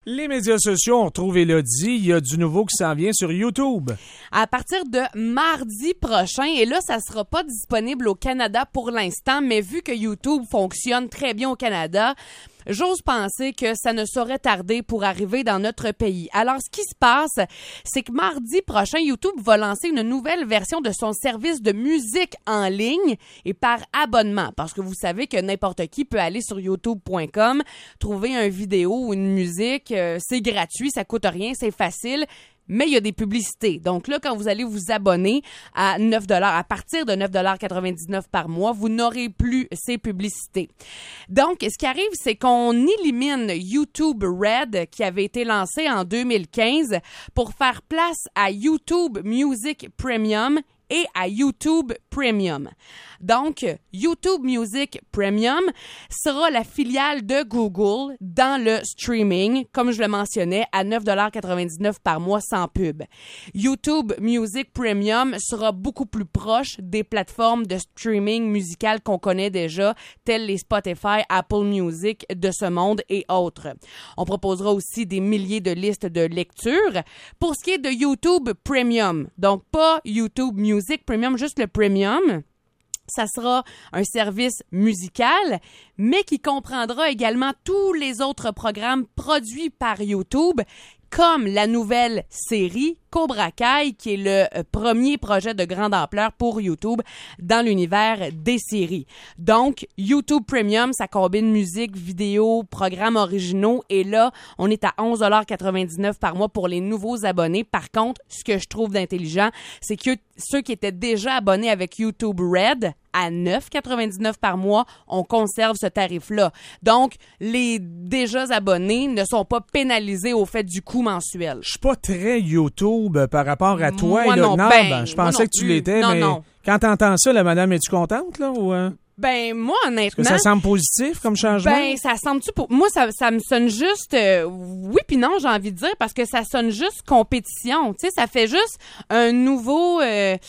Les médias sociaux, on retrouve Élodie. Il y a du nouveau qui s'en vient sur YouTube. À partir de mardi prochain, et là, ça sera pas disponible au Canada pour l'instant, mais vu que YouTube fonctionne très bien au Canada, j'ose penser que ça ne saurait tarder pour arriver dans notre pays. Alors, ce qui se passe, c'est que mardi prochain, YouTube va lancer une nouvelle version de son service de musique en ligne et par abonnement. Parce que vous savez que n'importe qui peut aller sur youtube.com, trouver une vidéo ou une musique, c'est gratuit, ça coûte rien, c'est facile. Mais il y a des publicités. Donc là, quand vous allez vous abonner à 9 $, à partir de 9,99 $ par mois, vous n'aurez plus ces publicités. Donc, ce qui arrive, c'est qu'on élimine YouTube Red, qui avait été lancé en 2015, pour faire place à YouTube Music Premium et à YouTube Premium. Donc, YouTube Music Premium sera la filiale de Google dans le streaming, comme je le mentionnais, à 9,99 $ par mois sans pub. YouTube Music Premium sera beaucoup plus proche des plateformes de streaming musical qu'on connaît déjà, telles les Spotify, Apple Music de ce monde et autres. On proposera aussi des milliers de listes de lecture. Pour ce qui est de YouTube Premium, donc pas YouTube Music Premium, juste le Premium, ça sera un service musical, mais qui comprendra également tous les autres programmes produits par YouTube, comme la nouvelle série Cobra Kai, qui est le premier projet de grande ampleur pour YouTube dans l'univers des séries. Donc, YouTube Premium, ça combine musique, vidéo, programmes originaux, et là, on est à 11,99 $ par mois pour les nouveaux abonnés. Par contre, ce que je trouve d'intelligent, c'est que ceux qui étaient déjà abonnés avec YouTube Red, à 9,99 $ par mois, on conserve ce tarif-là. Donc, les déjà abonnés ne sont pas pénalisés au fait du coût mensuel. Je suis pas très YouTube par rapport à toi. Moi là. non, Je pensais que tu l'étais, mais quand t'entends ça, la madame, es-tu contente, là, ou... Ben, moi, honnêtement... Est-ce que ça semble positif comme changement? Ben, ça semble-tu pour... Moi, ça me sonne juste... oui puis non, j'ai envie de dire, parce que ça sonne juste compétition. Tu sais, ça fait juste un nouveau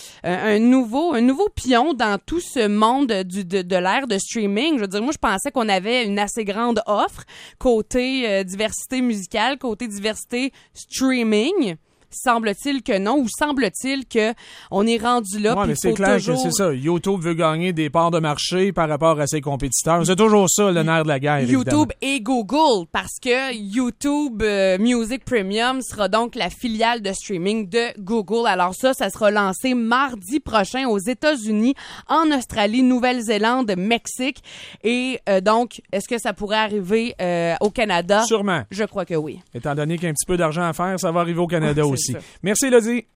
pion dans tout ce monde de l'ère de streaming. Je veux dire, moi, je pensais qu'on avait une assez grande offre côté diversité musicale, côté diversité streaming. Semble-t-il que non, ou semble-t-il que on est rendu là. Oui, mais c'est clair que c'est ça. YouTube veut gagner des parts de marché par rapport à ses compétiteurs. C'est toujours ça, le nerf de la guerre, YouTube évidemment. et Google, parce que YouTube Music Premium sera donc la filiale de streaming de Google. Alors ça sera lancé mardi prochain aux États-Unis, en Australie, Nouvelle-Zélande, Mexique. Et donc, est-ce que ça pourrait arriver au Canada? Sûrement. Je crois que oui. Étant donné qu'il y a un petit peu d'argent à faire, ça va arriver au Canada aussi. Merci, Élodie.